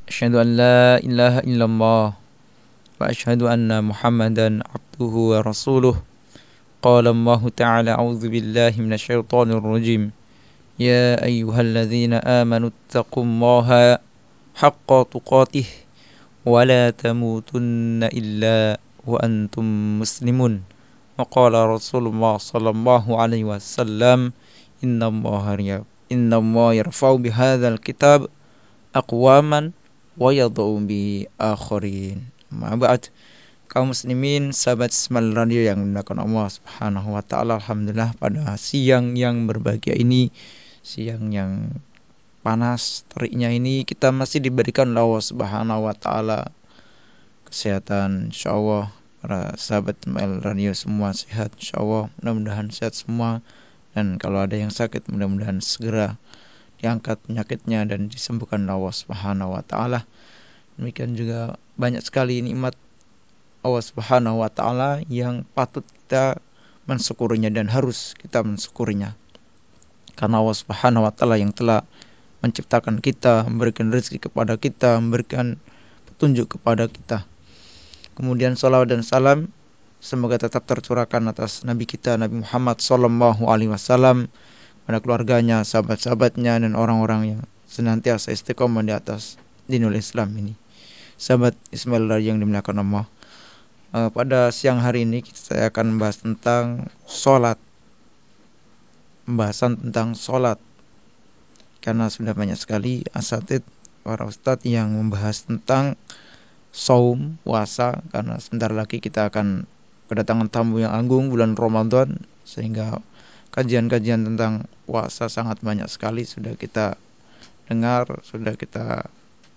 Asyhadu an la ilaha illallah wa asyhadu anna Muhammadan abduhu wa rasuluh. Qala Allah Ta'ala a'udzu billahi minasyaitonir rajim. Ya ayyuhalladzina amanu taqullaha haqqa tuqatih wa la tamutunna illa wa antum muslimun. Wa qala Rasulullah sallallahu alaihi wasallam innallaha yarfa'u bihadzal kitab aqwaman wa yadh'u bi akharin. Ma ba'd. Kaum muslimin, sahabat Ismail Radio yang dimuliakan Allah Subhanahu wa taala, alhamdulillah pada siang yang berbahagia ini, siang yang panas teriknya ini, kita masih diberikan oleh Allah Subhanahu wa taala kesehatan, insyaallah. Para sahabat Ismail Radio semua sehat insyaallah, mudah-mudahan sehat semua, dan kalau ada yang sakit mudah-mudahan segera diangkat penyakitnya dan disembuhkan oleh Allah Subhanahu wa taala. Demikian juga banyak sekali nikmat Allah Subhanahu wa taala yang patut kita mensyukurinya dan harus kita mensyukurinya. Karena Allah Subhanahu wa taala yang telah menciptakan kita, memberikan rezeki kepada kita, memberikan petunjuk kepada kita. Kemudian salawat dan salam semoga tetap tercurahkan atas Nabi kita, Nabi Muhammad sallallahu alaihi wasallam, pada keluarganya, sahabat-sahabatnya, dan orang-orang yang senantiasa istiqomah di atas dinul Islam ini. Sahabat Ismail yang dimuliakan Allah, pada siang hari ini saya akan membahas tentang sholat. Pembahasan tentang sholat, karena sudah banyak sekali asatidz, para ustadz yang membahas tentang saum, puasa, karena sebentar lagi kita akan kedatangan tamu yang agung bulan Ramadan, sehingga kajian-kajian tentang puasa sangat banyak sekali sudah kita dengar, sudah kita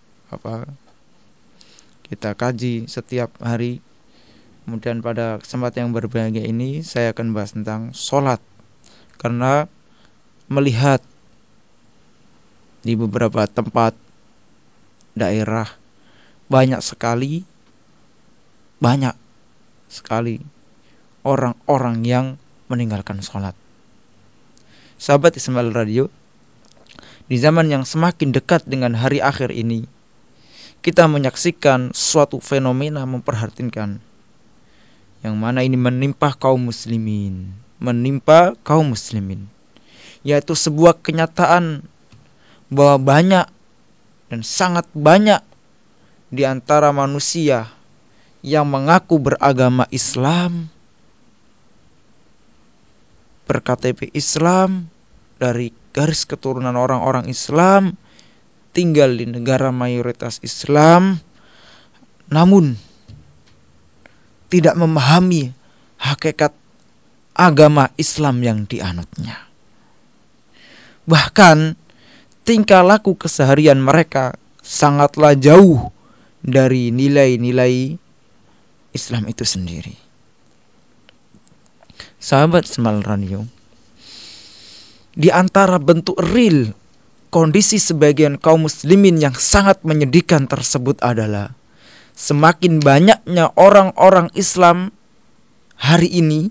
kaji setiap hari. Kemudian pada kesempatan yang berbahagia ini saya akan bahas tentang sholat, karena melihat di beberapa tempat daerah banyak sekali orang-orang yang meninggalkan sholat. Sahabat Ismail Radio, di zaman yang semakin dekat dengan hari akhir ini, kita menyaksikan suatu fenomena memprihatinkan, yang mana ini menimpa kaum muslimin, yaitu sebuah kenyataan bahwa banyak dan sangat banyak di antara manusia yang mengaku beragama Islam, berKTP Islam, dari garis keturunan orang-orang Islam, tinggal di negara mayoritas Islam, namun tidak memahami hakikat agama Islam yang dianutnya. Bahkan tingkah laku keseharian mereka sangatlah jauh dari nilai-nilai Islam itu sendiri. Sahabat Ismail Radio, di antara bentuk real kondisi sebagian kaum muslimin yang sangat menyedihkan tersebut adalah semakin banyaknya orang-orang Islam hari ini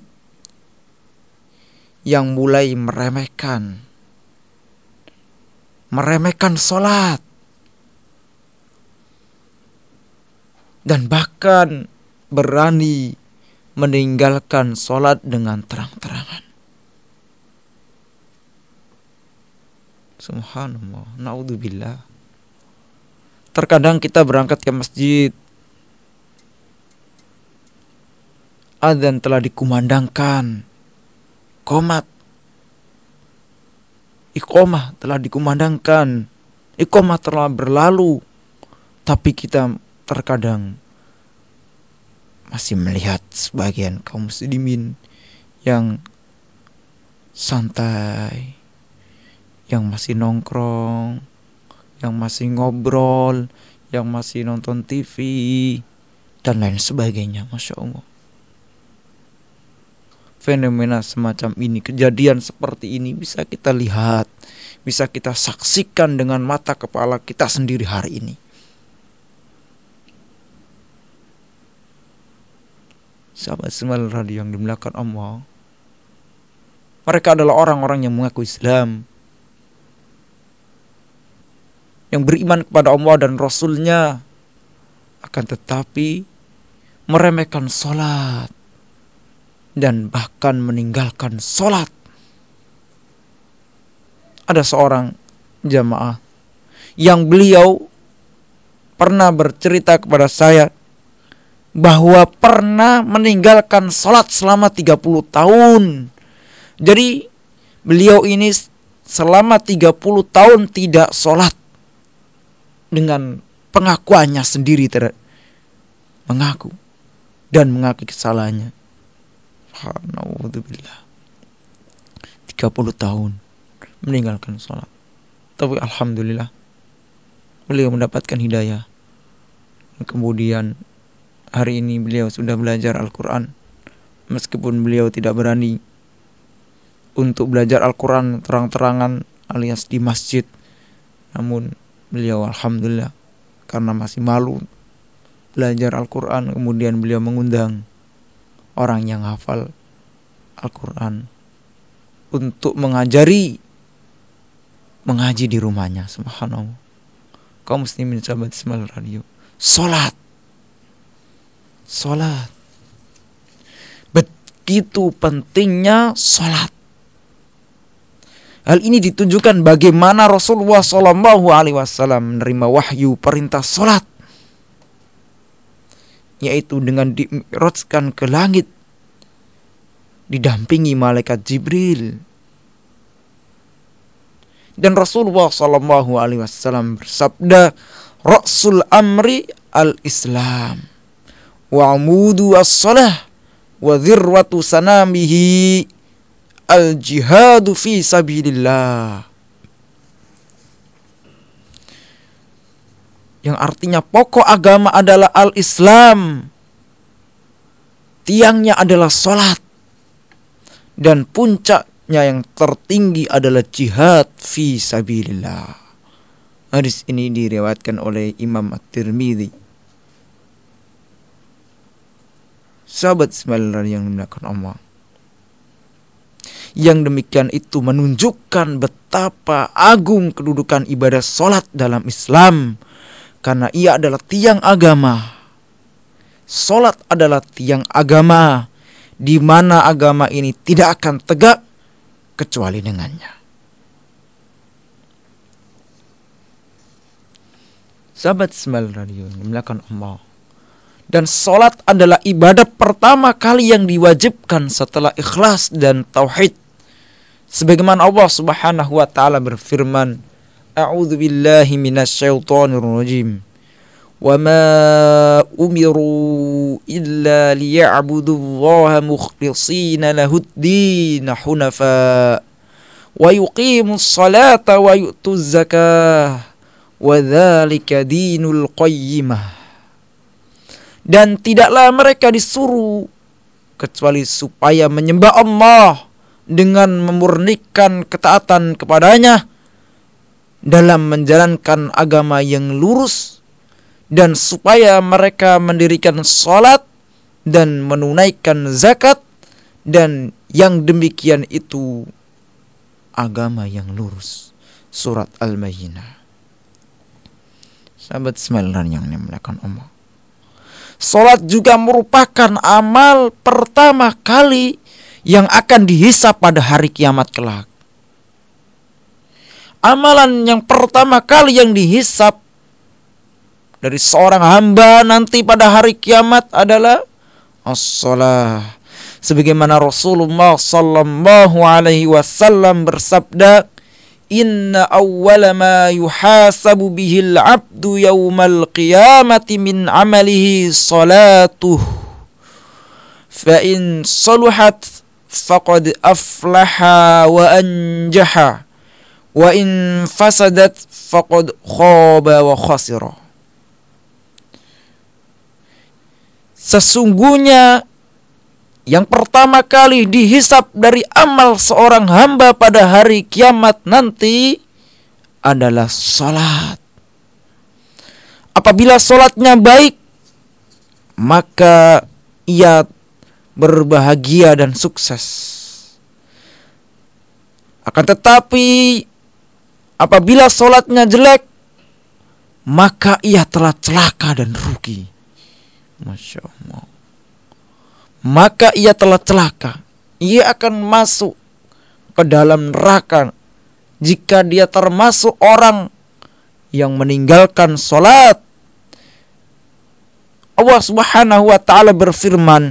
yang mulai meremehkan sholat, dan bahkan berani meninggalkan sholat dengan terang-terangan. Subhanallah, naudzubillah. Terkadang kita berangkat ke masjid, azan telah dikumandangkan, iqamah telah dikumandangkan, iqamah telah berlalu, tapi kita terkadang masih melihat sebagian kaum muslimin yang santai, yang masih nongkrong, yang masih ngobrol, yang masih nonton TV, dan lain sebagainya. Masya Allah. Fenomena semacam ini, kejadian seperti ini bisa kita lihat, bisa kita saksikan dengan mata kepala kita sendiri hari ini. Sahabat Ismail Radio yang dimuliakan Allah, mereka adalah orang-orang yang mengaku Islam, yang beriman kepada Allah dan Rasul-Nya, akan tetapi meremehkan sholat dan bahkan meninggalkan sholat. Ada seorang jamaah yang beliau pernah bercerita kepada saya bahwa pernah meninggalkan sholat selama 30 tahun. Jadi beliau ini selama 30 tahun tidak sholat, dengan pengakuannya sendiri mengaku dan mengakui kesalahannya. Alhamdulillah, 30 tahun meninggalkan sholat. Tapi alhamdulillah beliau mendapatkan hidayah. Kemudian hari ini beliau sudah belajar Al-Quran, meskipun beliau tidak berani untuk belajar Al-Quran terang-terangan alias di masjid. Namun beliau alhamdulillah, karena masih malu belajar Al-Quran, kemudian beliau mengundang orang yang hafal Al-Quran untuk mengaji di rumahnya. Subhanallah. Kaum muslimin sahabat Ismail Radio, Salat begitu pentingnya salat. Hal ini ditunjukkan bagaimana Rasulullah SAW menerima wahyu perintah salat, yaitu dengan dimi'rajkan ke langit didampingi malaikat Jibril. Dan Rasulullah SAW bersabda, Ra'sul amri al-Islam, wa amudu as-salah, wa dhirwatu sanamihi al-jihadu fi sabilillah. Yang artinya pokok agama adalah al-Islam, tiangnya adalah salat, dan puncaknya yang tertinggi adalah jihad fi sabilillah. Hadis ini diriwayatkan oleh Imam At-Tirmidzi. Sahabat Ismail yang dimuliakan Allah, yang demikian itu menunjukkan betapa agung kedudukan ibadah salat dalam Islam, karena ia adalah tiang agama. Salat adalah tiang agama, di mana agama ini tidak akan tegak kecuali dengannya. Sahabat Ismail Radio yang dimuliakan Allah, dan salat adalah ibadah pertama kali yang diwajibkan setelah ikhlas dan tauhid. Sebagaimana Allah Subhanahu wa taala berfirman, A'udzu billahi minasyaitonir rajim. Wa ma umiru illa liya'budullaha mukhlishina lahud-din hunafa wa yuqimus salata wa yu'tuz zakah wa dzalika dinul qayyimah. Dan tidaklah mereka disuruh kecuali supaya menyembah Allah dengan memurnikan ketaatan kepadanya dalam menjalankan agama yang lurus, dan supaya mereka mendirikan salat dan menunaikan zakat, dan yang demikian itu agama yang lurus. Surat Al-Baqarah. Sahabat Ismail yang dimuliakan Allah, salat juga merupakan amal pertama kali yang akan dihisab pada hari kiamat kelak. Amalan yang pertama kali yang dihisab dari seorang hamba nanti pada hari kiamat adalah as-salah. Sebagaimana Rasulullah sallallahu alaihi wasallam bersabda, Inna awwala ma yuhasabu bihil abdu yawmal qiyamati min amalihi salatuh. Fa in saluhat faqad aflaha wa anjaha. Wa in fasadat faqad khaba wa khasira. Sesungguhnya yang pertama kali dihisab dari amal seorang hamba pada hari kiamat nanti adalah salat. Apabila salatnya baik, maka ia berbahagia dan sukses. Akan tetapi apabila salatnya jelek, maka ia telah celaka dan rugi. Masya Allah. Maka ia telah celaka. Ia akan masuk ke dalam neraka jika dia termasuk orang yang meninggalkan salat. Allah Subhanahu wa taala berfirman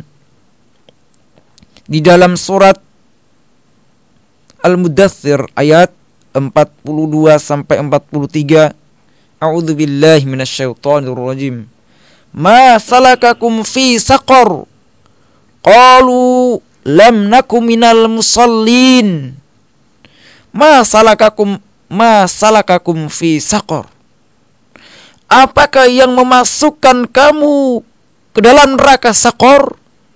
di dalam surat Al-Mudaththir ayat 42 sampai 43. A'udzubillahi minasyaitonir rajim. Ma salakakum fi saqar? Qalu lam nakum minal musallin. Ma salakakum fi saqar? Apakah yang memasukkan kamu ke dalam neraka Saqar?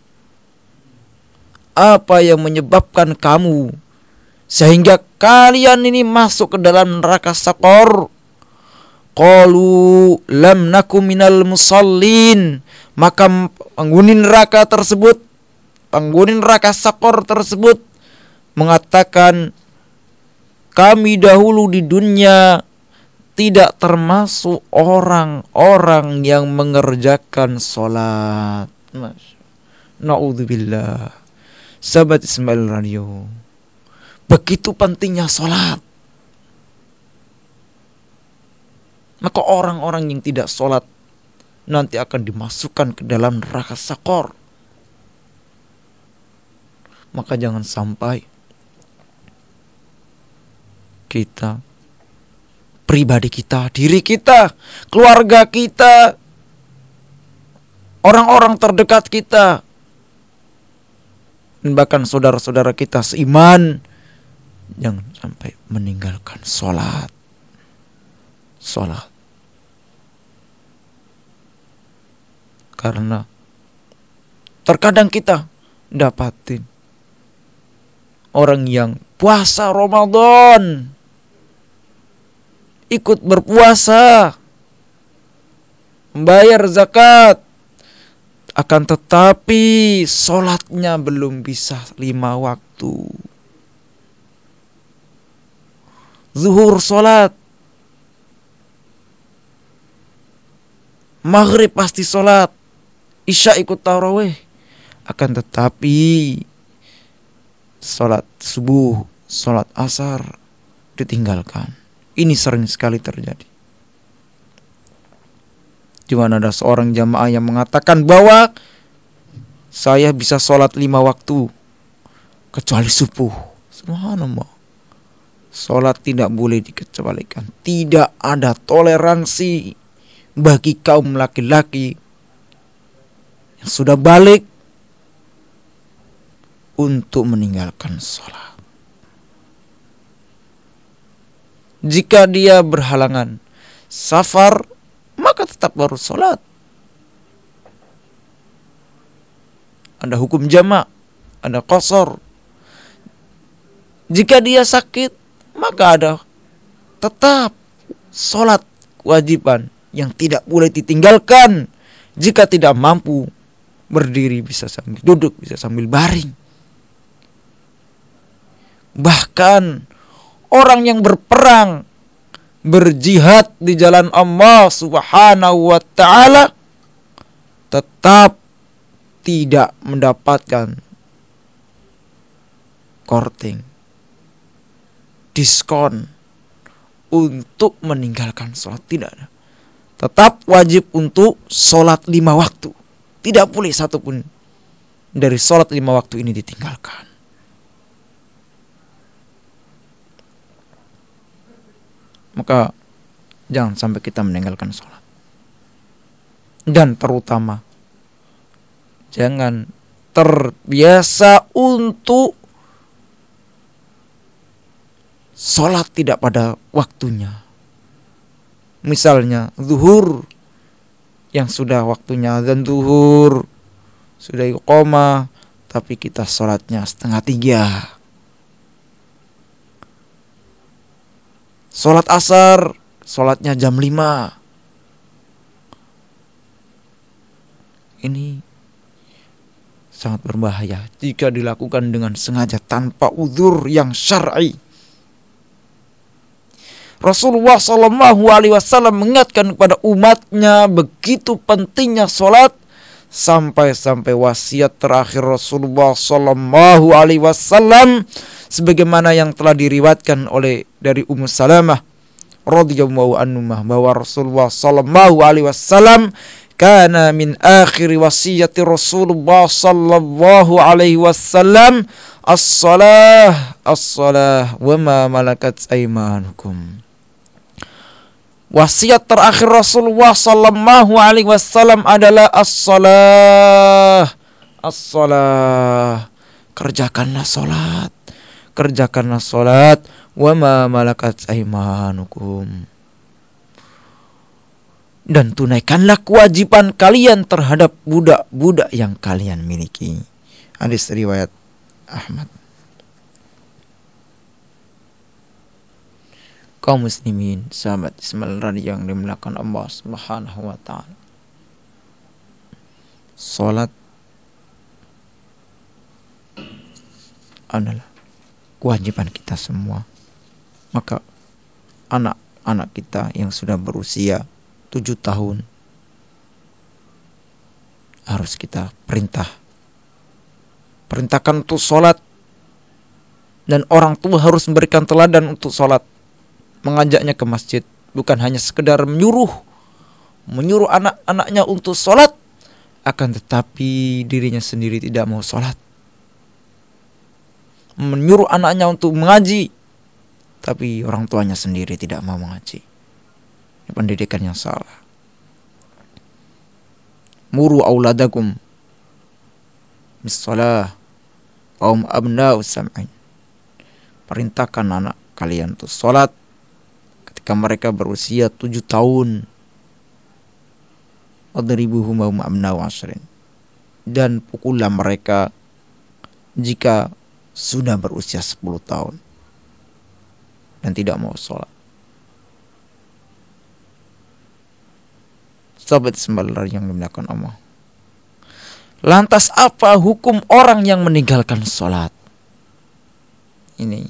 Apa yang menyebabkan kamu sehingga kalian ini masuk ke dalam neraka Saqar? Qalu lam nakum minal musallin. Maka penghuni neraka Saqar tersebut mengatakan, kami dahulu di dunia tidak termasuk orang-orang yang mengerjakan sholat. Na'udzubillah. Sahabat Ismail Radio, begitu pentingnya sholat. Maka orang-orang yang tidak sholat nanti akan dimasukkan ke dalam neraka Saqar. Maka jangan sampai kita, pribadi kita, diri kita, keluarga kita, orang-orang terdekat kita, dan bahkan saudara-saudara kita seiman, jangan sampai meninggalkan sholat. Karena terkadang kita dapatin orang yang puasa Ramadan, ikut berpuasa, membayar zakat, akan tetapi sholatnya belum bisa 5 waktu. Zuhur sholat, maghrib pasti sholat, isya ikut tarawih, akan tetapi sholat subuh, sholat asar ditinggalkan. Ini sering sekali terjadi. Di mana ada seorang jamaah yang mengatakan bahwa saya bisa sholat 5 waktu kecuali subuh. Subhanallah. Sholat tidak boleh dikecualikan. Tidak ada toleransi bagi kaum laki-laki yang sudah balik untuk meninggalkan sholat. Jika dia berhalangan safar, maka tetap harus sholat. Ada hukum jamak, ada qasar. Jika dia sakit, maka ada tetap sholat kewajiban yang tidak boleh ditinggalkan. Jika tidak mampu berdiri, bisa sambil duduk, bisa sambil baring. Bahkan orang yang berperang, berjihad di jalan Allah Subhanahu wa ta'ala tetap tidak mendapatkan korting, diskon untuk meninggalkan sholat. Tidak ada. Tetap wajib untuk sholat 5 waktu. Tidak boleh satupun dari sholat 5 waktu ini ditinggalkan. Maka jangan sampai kita meninggalkan sholat. Dan terutama jangan terbiasa untuk sholat tidak pada waktunya. Misalnya zuhur yang sudah waktunya azan zuhur, sudah iqamah, tapi kita sholatnya 2:30. Sholat asar, sholatnya jam 5. Ini sangat berbahaya jika dilakukan dengan sengaja tanpa uzur yang syar'i. Rasulullah SAW mengingatkan kepada umatnya begitu pentingnya sholat, sampai wasiat terakhir Rasulullah SAW sebagaimana yang telah diriwayatkan dari Ummu Salamah radhiyallahu anha bahwa Rasulullah SAW kana min akhir wasiyati Rasulullah sallallahu alaihi wasallam as-salah wa ma malakat aymanukum. Wasiat terakhir Rasulullah sallallahu alaihi wasallam adalah as-salah. Kerjakanlah salat wa ma malakat aymanukum. Dan tunaikanlah kewajiban kalian terhadap budak-budak yang kalian miliki. Hadis riwayat Ahmad. Kaum muslimin, sahabat Ismail radhiyallahu yang dimuliakan Allah Subhanahu wa taala. Salat adalah kewajiban kita semua. Maka anak-anak kita yang sudah berusia 7 tahun harus kita perintahkan untuk sholat, dan orang tua harus memberikan teladan untuk sholat, mengajaknya ke masjid, bukan hanya sekedar menyuruh anak-anaknya untuk sholat, akan tetapi dirinya sendiri tidak mau sholat, menyuruh anaknya untuk mengaji, tapi orang tuanya sendiri tidak mau mengaji. Pendidikan yang salah. Muru auladakum bis-shalah wa hum abna'u sam'in. Perintahkan anak kalian untuk salat ketika mereka berusia 7 tahun. Wadribuhum wa hum abna'u 'ashrin. Dan pukullah mereka jika sudah berusia 10 tahun dan tidak mau salat. Sahabat sembalar yang dimuliakan Allah. Lantas apa hukum orang yang meninggalkan sholat? Ini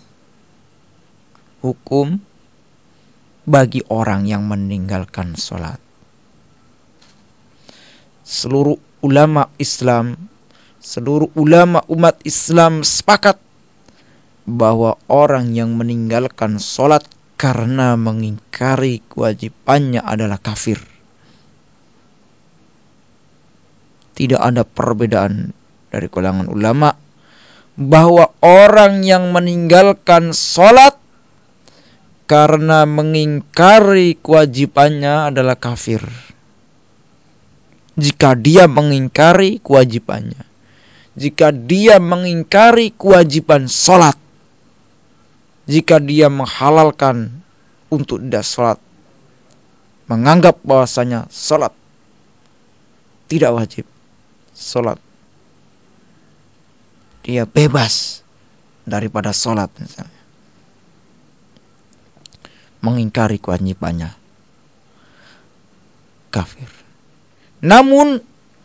hukum bagi orang yang meninggalkan sholat. Seluruh ulama umat Islam sepakat bahwa orang yang meninggalkan sholat karena mengingkari kewajibannya adalah kafir. Tidak ada perbedaan dari kalangan ulama bahwa orang yang meninggalkan sholat karena mengingkari kewajibannya adalah kafir. Jika dia mengingkari kewajibannya, jika dia mengingkari kewajiban sholat, jika dia menghalalkan untuk tidak sholat, menganggap bahwasanya sholat tidak wajib, sholat dia bebas daripada sholat misalnya, mengingkari kewajibannya, kafir. Namun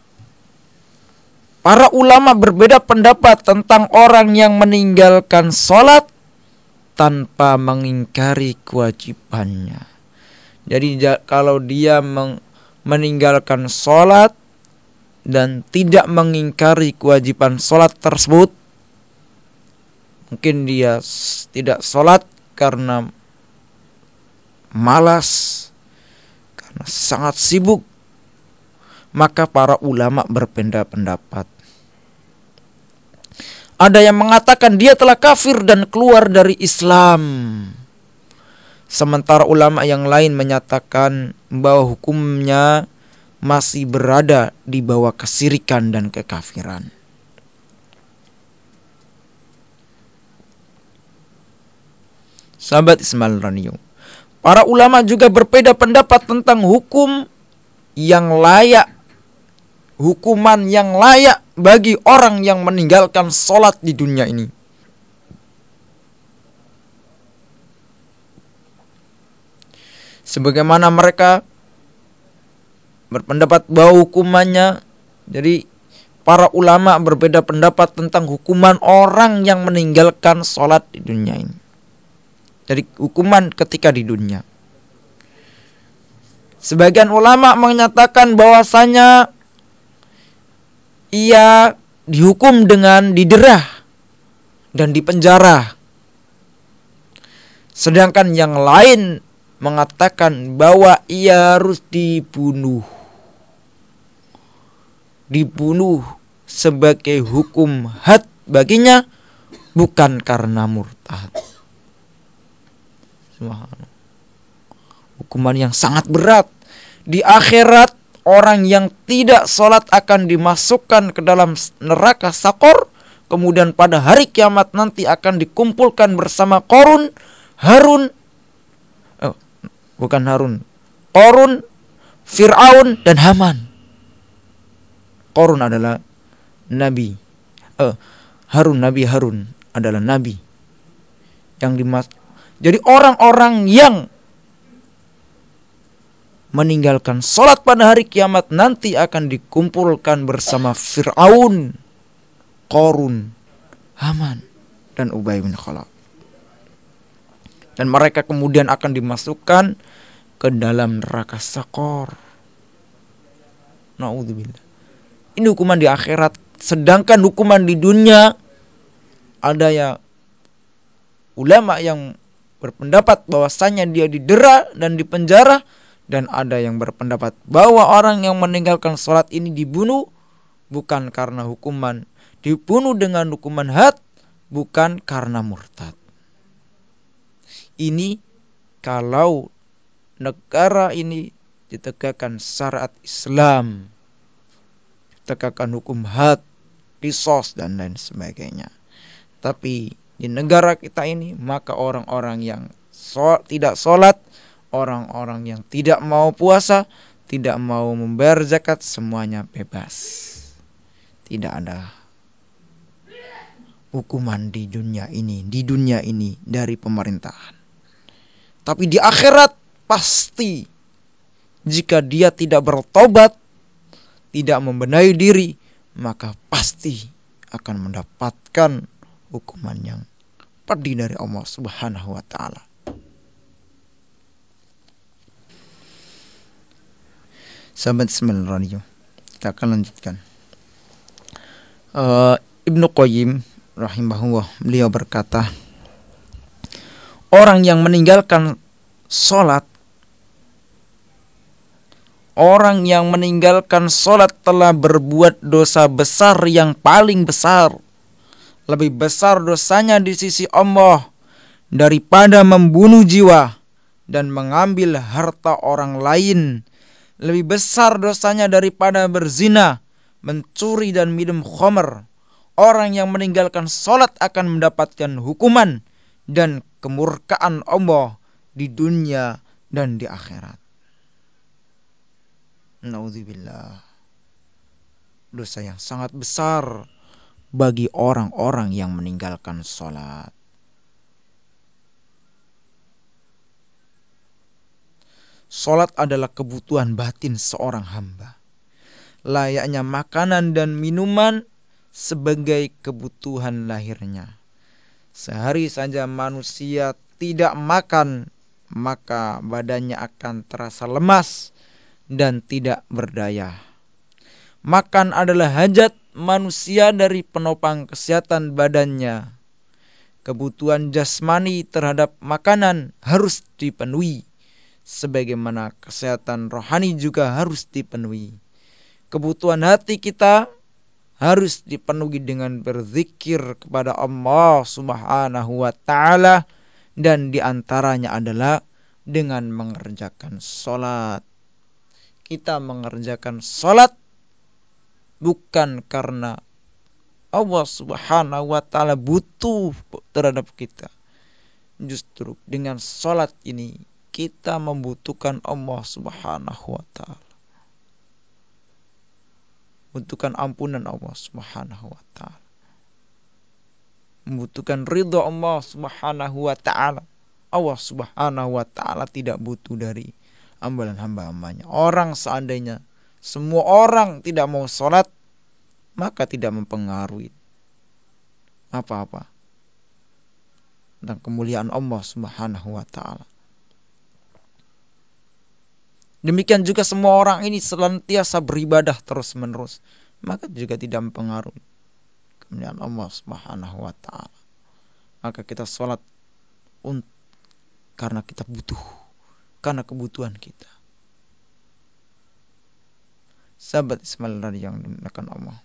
para ulama berbeda pendapat tentang orang yang meninggalkan sholat tanpa mengingkari kewajibannya. Jadi kalau dia meninggalkan sholat dan tidak mengingkari kewajiban sholat tersebut, mungkin dia tidak sholat karena malas, karena sangat sibuk, maka para ulama berbeda pendapat. Ada yang mengatakan dia telah kafir dan keluar dari Islam, sementara ulama yang lain menyatakan bahwa hukumnya masih berada di bawah kesyirikan dan kekafiran. Sahabat Ismail Radio, para ulama juga berbeda pendapat tentang hukuman yang layak bagi orang yang meninggalkan sholat di dunia ini. Sebagaimana mereka berpendapat bahwa hukumannya, jadi para ulama berbeda pendapat tentang hukuman orang yang meninggalkan sholat di dunia ini. dari hukuman ketika di dunia. Sebagian ulama menyatakan bahwasanya ia dihukum dengan diderah dan dipenjara. Sedangkan yang lain mengatakan bahwa ia harus dibunuh. Dibunuh sebagai hukum had baginya, bukan karena murtad. Subhanallah. Hukuman yang sangat berat. Di akhirat, orang yang tidak sholat akan dimasukkan ke dalam neraka Sakor. Kemudian pada hari kiamat nanti akan dikumpulkan bersama Qarun, Fir'aun dan Haman. Qarun adalah nabi. Nabi Harun adalah nabi yang jadi orang-orang yang meninggalkan sholat pada hari kiamat nanti akan dikumpulkan bersama Fir'aun, Qarun, Haman, dan Ubay bin Khalaf. Dan mereka kemudian akan dimasukkan ke dalam neraka Sakor. Na'udzubillah. Ini hukuman di akhirat. Sedangkan hukuman di dunia, ada ya ulama yang berpendapat bahwasanya dia didera dan dipenjara, dan ada yang berpendapat bahwa orang yang meninggalkan sholat ini dibunuh bukan karena hukuman, dibunuh dengan hukuman had, bukan karena murtad. Ini kalau negara ini ditegakkan syariat Islam, ditegakkan hukum had, qisas dan lain sebagainya. Tapi di negara kita ini, maka orang-orang yang tidak sholat, orang-orang yang tidak mau puasa, tidak mau membayar zakat, semuanya bebas. Tidak ada hukuman di dunia ini dari pemerintahan. Tapi di akhirat pasti, jika dia tidak bertobat, tidak membenahi diri, maka pasti akan mendapatkan hukuman yang pedih dari Allah Subhanahu wa ta'ala. Sahabat Ismail Radio, kita akan lanjutkan. Ibnu Qayyim rahimahullah, beliau berkata, orang yang meninggalkan sholat telah berbuat dosa besar yang paling besar. Lebih besar dosanya di sisi Allah daripada membunuh jiwa dan mengambil harta orang lain. Lebih besar dosanya daripada berzina, mencuri dan minum khamr. Orang yang meninggalkan sholat akan mendapatkan hukuman dan kemurkaan Allah di dunia dan di akhirat. Na'udzubillah. Dosa yang sangat besar bagi orang-orang yang meninggalkan sholat. Sholat adalah kebutuhan batin seorang hamba. Layaknya makanan dan minuman sebagai kebutuhan lahirnya. Sehari saja manusia tidak makan, maka badannya akan terasa lemas dan tidak berdaya. Makan adalah hajat manusia dari penopang kesehatan badannya. Kebutuhan jasmani terhadap makanan harus dipenuhi, sebagaimana kesehatan rohani juga harus dipenuhi. Kebutuhan hati kita harus dipenuhi dengan berzikir kepada Allah Subhanahu wa ta'ala, dan diantaranya adalah dengan mengerjakan sholat. Kita mengerjakan sholat bukan karena Allah Subhanahu wa ta'ala butuh terhadap kita. Justru dengan sholat ini kita membutuhkan Allah Subhanahu wa ta'ala. Membutuhkan ampunan Allah Subhanahu wa ta'ala. Membutuhkan ridha Allah Subhanahu wa ta'ala. Allah Subhanahu wa ta'ala tidak butuh dari amalan hamba-hambanya. Orang seandainya semua orang tidak mau sholat, maka tidak mempengaruhi apa-apa. tentang kemuliaan Allah Subhanahu wa taala. Demikian juga semua orang ini senantiasa beribadah terus-menerus, maka juga tidak mempengaruhi kemuliaan Allah Subhanahu wa taala. Maka kita sholat karena kita butuh, karena kebutuhan kita. Sahabat Ismail yang dimuliakan Allah,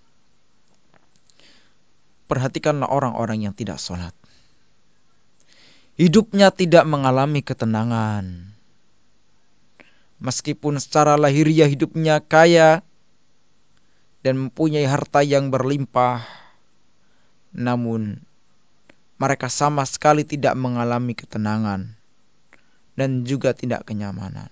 perhatikanlah orang-orang yang tidak sholat. Hidupnya tidak mengalami ketenangan. Meskipun secara lahiriah hidupnya kaya dan mempunyai harta yang berlimpah, namun mereka sama sekali tidak mengalami ketenangan dan juga tidak kenyamanan.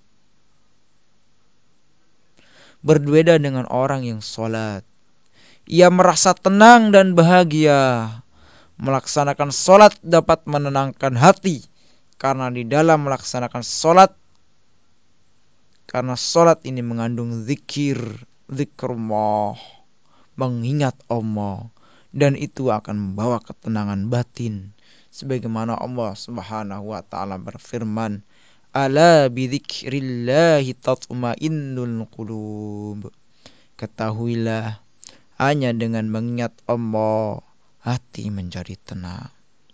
Berbeda dengan orang yang sholat. Ia merasa tenang dan bahagia. Melaksanakan sholat dapat menenangkan hati. Karena di dalam melaksanakan sholat, karena sholat ini mengandung zikrullah, mengingat Allah. Dan itu akan membawa ketenangan batin. Sebagaimana Allah Subhanahu wa ta'ala berfirman, ala bidzikrillahi tatma'innul qulub. Ketahuilah, hanya dengan mengingat Allah, hati menjadi tenang.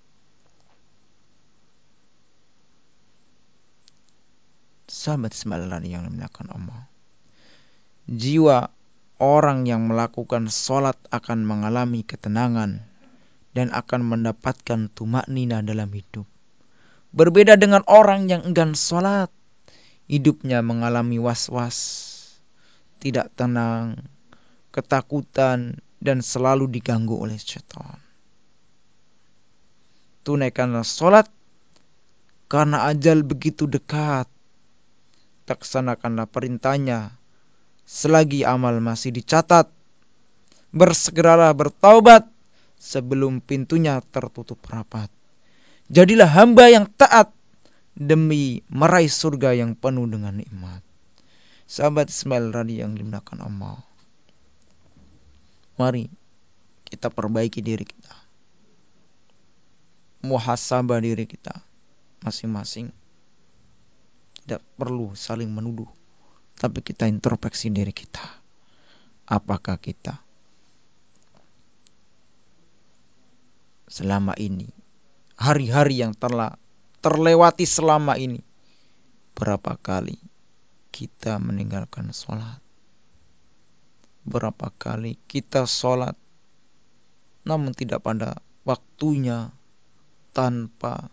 Sahabat sembilan yang dimuliakan Allah, jiwa orang yang melakukan sholat akan mengalami ketenangan dan akan mendapatkan tumaknina dalam hidup. Berbeda dengan orang yang enggan sholat, hidupnya mengalami was-was, tidak tenang, ketakutan, dan selalu diganggu oleh syaitan. Tunaikanlah sholat karena ajal begitu dekat. Laksanakanlah perintahnya selagi amal masih dicatat. Bersegeralah bertaubat sebelum pintunya tertutup rapat. Jadilah hamba yang taat demi meraih surga yang penuh dengan nikmat. Sahabat Ismail yang dimuliakan Allah, mari kita perbaiki diri kita, muhasabah diri kita masing-masing. Tidak perlu saling menuduh, tapi kita introspeksi diri kita. Apakah kita selama ini, hari-hari yang telah terlewati selama ini, berapa kali kita meninggalkan sholat? Berapa kali kita sholat namun tidak pada waktunya, tanpa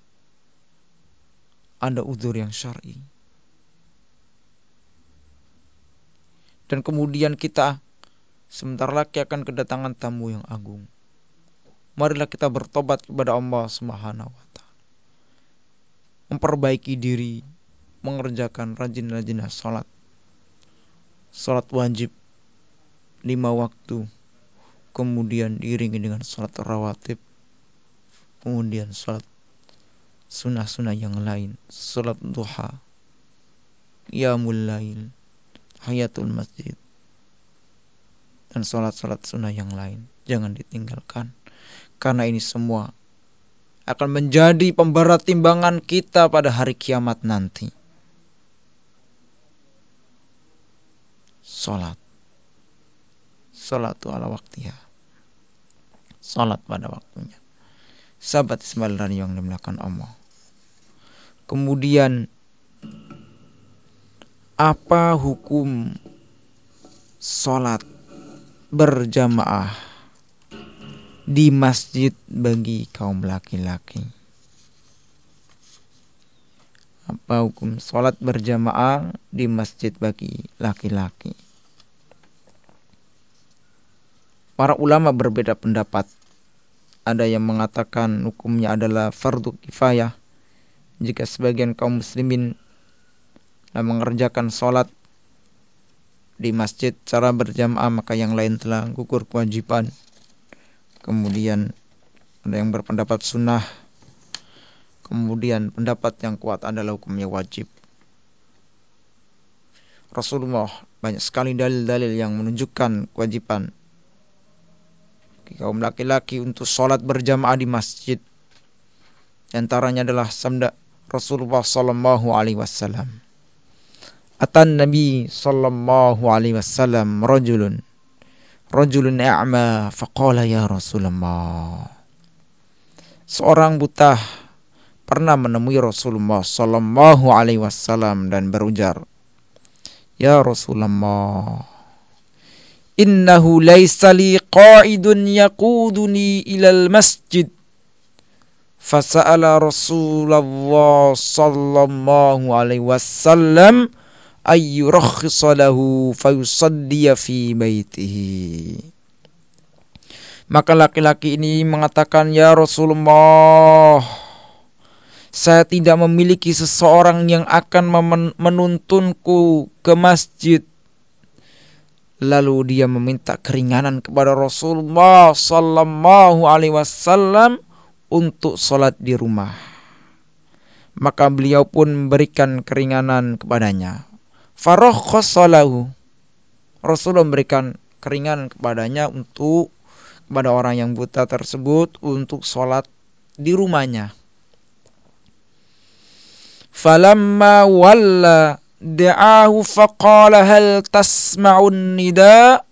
ada uzur yang syar'i? Dan kemudian kita sebentar lagi akan kedatangan tamu yang agung. Marilah kita bertobat kepada Allah Subhanahu wa ta'ala, memperbaiki diri, mengerjakan rajin-rajin sholat. Sholat wajib 5 waktu, kemudian diiringi dengan sholat rawatib, kemudian sholat sunnah-sunnah yang lain, sholat duha, qiyamul lail, hayatul masjid, dan sholat-sholat sunnah yang lain. Jangan ditinggalkan, karena ini semua akan menjadi pemberat timbangan kita pada hari kiamat nanti. Salatu ala waktiha, salat pada waktunya. Sahabat Ismail yang dimuliakan Allah, kemudian apa hukum salat berjamaah di masjid bagi kaum laki-laki? Apa hukum salat berjamaah di masjid bagi laki-laki? Para ulama berbeda pendapat. Ada yang mengatakan hukumnya adalah fardu kifayah. Jika sebagian kaum muslimin mengerjakan sholat di masjid secara berjamaah, maka yang lain telah gugur kewajiban. Kemudian ada yang berpendapat sunnah. Kemudian pendapat yang kuat adalah hukumnya wajib. Rasulullah banyak sekali dalil-dalil yang menunjukkan kewajiban kaum laki-laki untuk sholat berjamaah di masjid. Di antaranya adalah sabda Rasulullah sallallahu alaihi wasallam. Atan Nabi sallallahu alaihi wasallam rajulun a'ma faqala ya Rasulullah. Seorang buta pernah menemui Rasulullah sallallahu alaihi wasallam dan berujar, "Ya Rasulullah, innahu laisa li qa'idun yaquduni ilal masjid." Fasa'ala Rasulullah sallallahu alaihi wasallam ayyurakhkhisa lahu fayusalliya fi baitihi. Maka laki-laki ini mengatakan, "Ya Rasulullah, saya tidak memiliki seseorang yang akan menuntunku ke masjid." Lalu dia meminta keringanan kepada Rasulullah sallallahu alaihi wasallam untuk salat di rumah. Maka beliau pun memberikan keringanan kepadanya. Farakhkhasa lahu. Rasulullah memberikan keringanan kepadanya kepada orang yang buta tersebut untuk salat di rumahnya. Falamma walla da'ahu faqala hal tasma'un nida.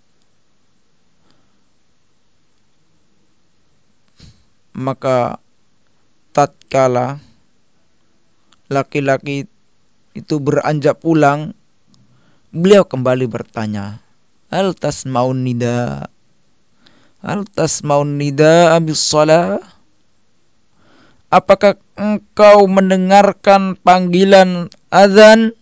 Maka tatkala laki-laki itu beranjak pulang, beliau kembali bertanya, hal tasma'un nida? Hal tasma'un nida abis shalah? Apakah engkau mendengarkan panggilan azan?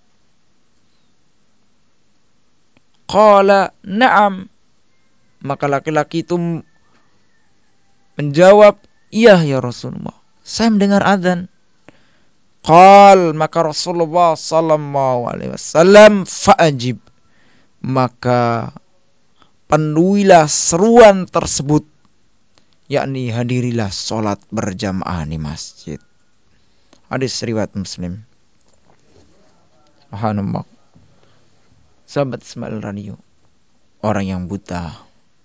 Qala na'am. Maka laki-laki itu menjawab, iya ya Rasulullah, saya mendengar azan. Qal, maka Rasulullah sallallahu alaihi wasallam, fa'ajib, maka penuhilah seruan tersebut, yakni hadirilah salat berjamaah di masjid. Hadis riwayat Muslim. Subhanallah. Sahabat Ismail Radio, orang yang buta,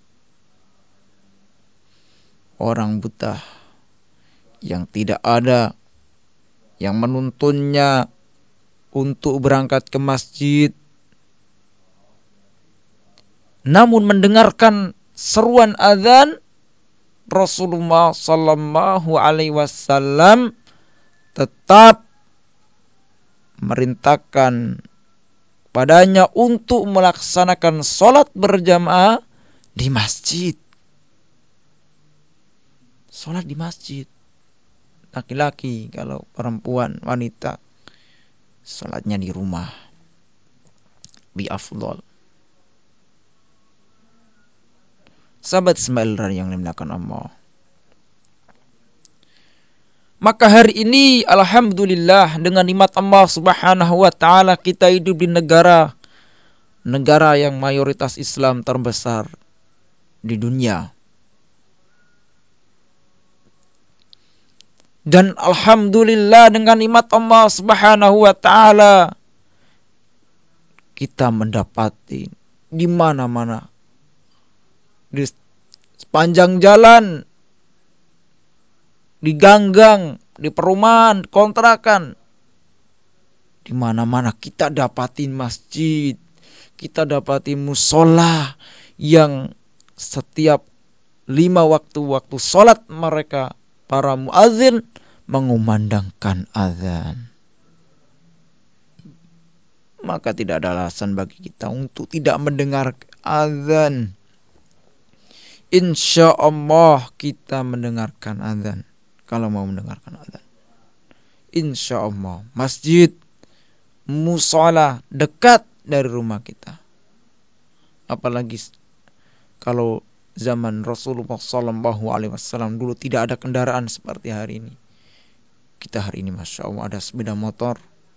yang tidak ada yang menuntunnya untuk berangkat ke masjid, namun mendengarkan seruan azan, Rasulullah sallallahu alaihi wasallam tetap merintahkan padanya untuk melaksanakan salat berjamaah di masjid. Salat di masjid. Laki-laki, kalau perempuan, wanita, salatnya di rumah. Bi afdal. Sahabat Ismail yang dimuliakan Allah. Maka hari ini alhamdulillah dengan nikmat Allah Subhanahu wa taala kita hidup di negara yang mayoritas Islam terbesar di dunia. Dan alhamdulillah dengan nikmat Allah Subhanahu wa taala kita mendapati di mana-mana, di sepanjang jalan, di ganggang, di perumahan, kontrakan, di mana-mana kita dapatin masjid, kita dapatin musola yang setiap 5 waktu salat mereka, para muadzin mengumandangkan azan. Maka tidak ada alasan bagi kita untuk tidak mendengar azan. Insya Allah kita mendengarkan azan. Kalau mau mendengarkan azan, insya Allah masjid, musola dekat dari rumah kita. Apalagi kalau zaman Rasulullah sallallahu alaihi wasallam dulu tidak ada kendaraan seperti hari ini. Kita hari ini masya Allah ada sepeda motor.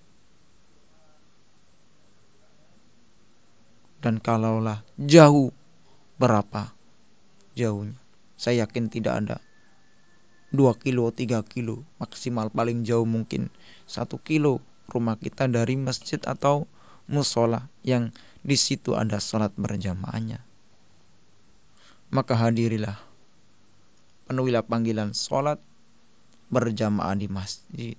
Dan kalaulah jauh, berapa jauhnya? Saya yakin tidak ada 2 kilo, 3 kilo, maksimal paling jauh mungkin 1 kilo rumah kita dari masjid atau musola yang di situ ada salat berjamaahnya. Maka hadirilah, penuhilah panggilan salat berjamaah di masjid.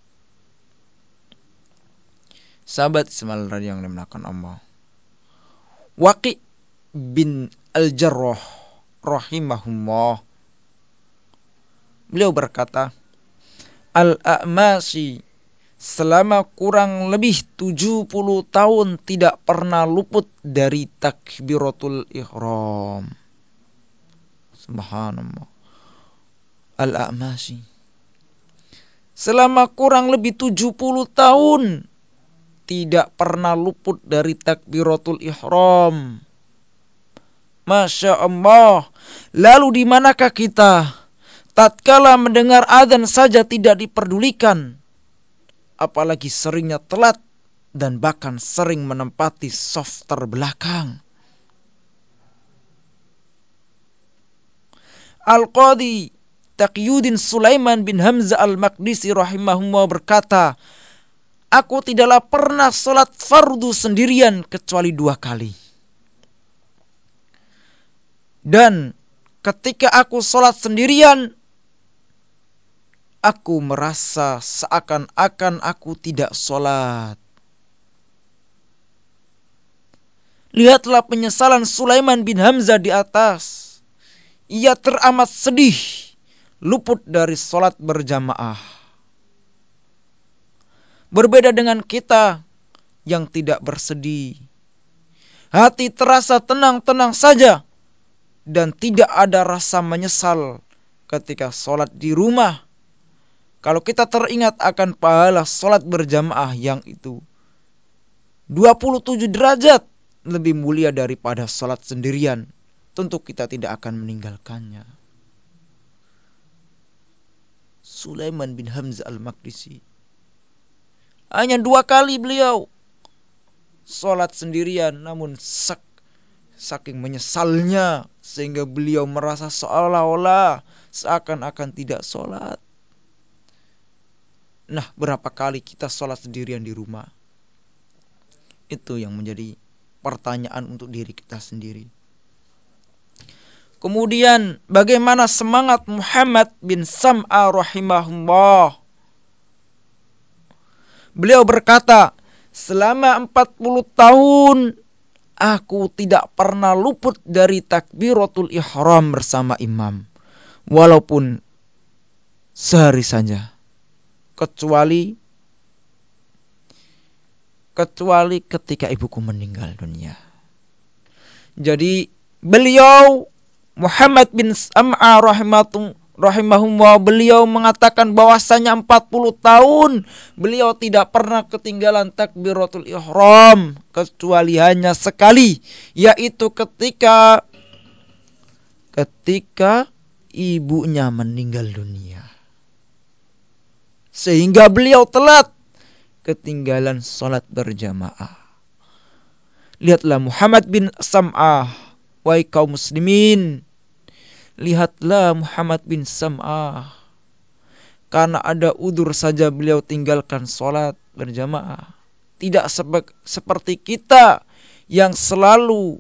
Sahabat Ismail yang dimuliakan Allah. Waqi bin Al-Jarrah rahimahullah, beliau berkata, Al-A'mashi selama kurang lebih 70 tahun tidak pernah luput dari takbiratul ihram. Subhanallah. Al-A'mashi selama kurang lebih 70 tahun tidak pernah luput dari takbiratul ihram. Masya Allah. Lalu di manakah kita? Tatkala mendengar azan saja tidak diperdulikan, apalagi seringnya telat dan bahkan sering menempati saf terbelakang. Al-Qadhi Taqiyuddin Sulaiman bin Hamzah Al-Maqdisi rahimahullah berkata, aku tidaklah pernah sholat fardu sendirian kecuali 2 kali. Dan ketika aku sholat sendirian, aku merasa seakan-akan aku tidak sholat. Lihatlah penyesalan Sulaiman bin Hamzah di atas. Ia teramat sedih, luput dari sholat berjamaah. Berbeda dengan kita yang tidak bersedih. Hati terasa tenang-tenang saja dan tidak ada rasa menyesal ketika sholat di rumah. Kalau kita teringat akan pahala sholat berjamaah yang itu 27 derajat lebih mulia daripada sholat sendirian, tentu kita tidak akan meninggalkannya. Sulaiman bin Hamzah Al-Maqdisi hanya 2 kali beliau sholat sendirian, namun saking menyesalnya sehingga beliau merasa seolah-olah seakan-akan tidak sholat. Nah, berapa kali kita sholat sendirian di rumah? Itu yang menjadi pertanyaan untuk diri kita sendiri. Kemudian bagaimana semangat Muhammad bin Sam'ah rahimahullah? Beliau berkata, selama 40 tahun aku tidak pernah luput dari takbiratul ihram bersama imam, walaupun sehari saja, kecuali ketika ibuku meninggal dunia. Jadi beliau Muhammad bin Sam'ah rahimahullah, beliau mengatakan bahwasanya 40 tahun beliau tidak pernah ketinggalan takbiratul ihram kecuali hanya sekali, yaitu ketika ibunya meninggal dunia, sehingga beliau telat ketinggalan sholat berjamaah. Lihatlah Muhammad bin Sam'ah, wahai kaum muslimin, lihatlah Muhammad bin Sam'ah. Karena ada udzur saja beliau tinggalkan sholat berjamaah. Tidak seperti kita yang selalu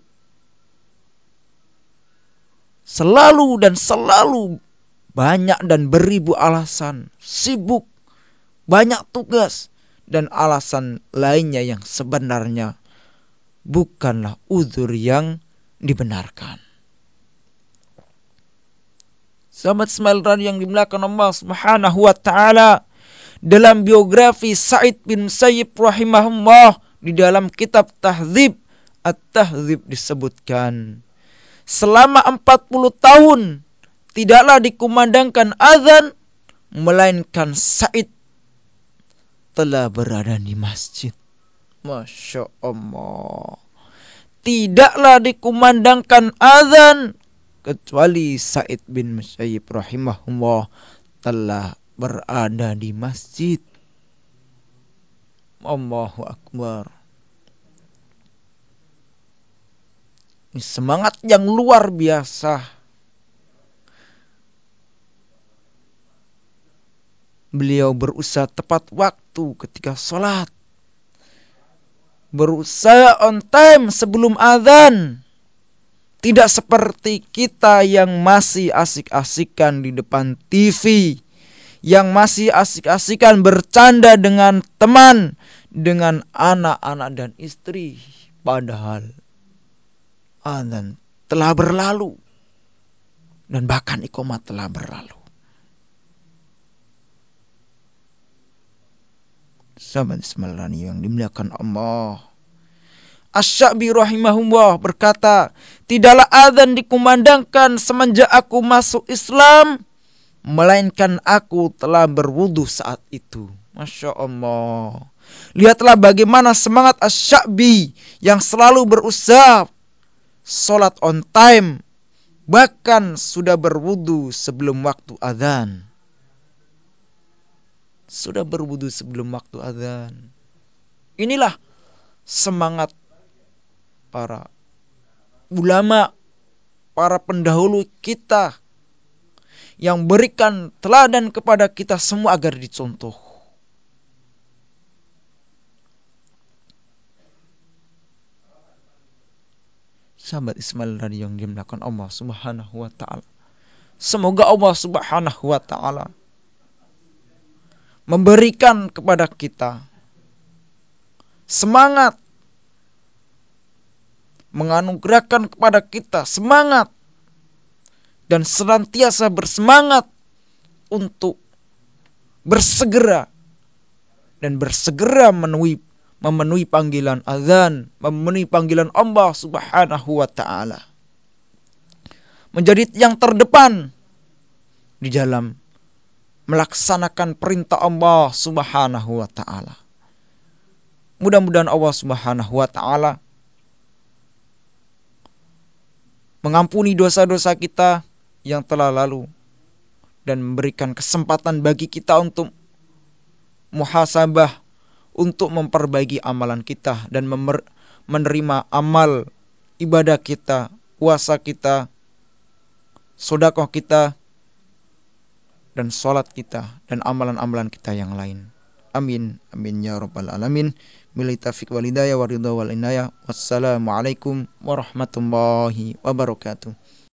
banyak dan beribu alasan, sibuk, banyak tugas, dan alasan lainnya yang sebenarnya bukanlah udzur yang dibenarkan. Sahabat Ismail yang dimuliakan Allah Subhanahu wa taala, dalam biografi Sa'id bin Musayyib rahimahullah di dalam kitab Tahdzib At-Tahdzib disebutkan, selama 40 tahun tidaklah dikumandangkan azan melainkan Sa'id telah berada di masjid. Masya Allah. Tidaklah dikumandangkan azan kecuali Sa'id bin Musayyib rahimahullah telah berada di masjid. Allahu Akbar. Ini semangat yang luar biasa. Beliau berusaha tepat waktu ketika sholat, berusaha on time sebelum azan. Tidak seperti kita yang masih asik-asikan di depan TV, yang masih asik-asikan bercanda dengan teman, dengan anak-anak dan istri, padahal adzan telah berlalu dan bahkan iqamah telah berlalu. Sahabat Ismail yang dimuliakan Allah, Asy-Sya'bi rahimahullah berkata, tidaklah adzan dikumandangkan semenjak aku masuk Islam, melainkan aku telah berwudu saat itu. Masya Allah. Lihatlah bagaimana semangat Asy-Sya'bi yang selalu berusaha sholat on time, bahkan sudah berwudu sebelum waktu adzan. Sudah berwudu sebelum waktu adzan. Inilah semangat para ulama, para pendahulu kita yang berikan teladan kepada kita semua agar dicontoh. Sahabat Ismail dari yang dimuliakan Allah Subhanahu wa taala. Semoga Allah Subhanahu wa taala memberikan kepada kita semangat, menganugerahkan kepada kita semangat dan senantiasa bersemangat untuk bersegera memenuhi panggilan azan, memenuhi panggilan Allah Subhanahu wa taala. Menjadi yang terdepan di dalam melaksanakan perintah Allah Subhanahu wa taala. Mudah-mudahan Allah Subhanahu wa taala mengampuni dosa-dosa kita yang telah lalu dan memberikan kesempatan bagi kita untuk muhasabah, untuk memperbaiki amalan kita dan menerima amal ibadah kita, puasa kita, sedekah kita, dan sholat kita, dan amalan-amalan kita yang lain. Amin, amin ya rabbal alamin. Billahi taufiq wal hidayah wa ridha wal inayah. Wassalamualaikum warahmatullahi wabarakatuh.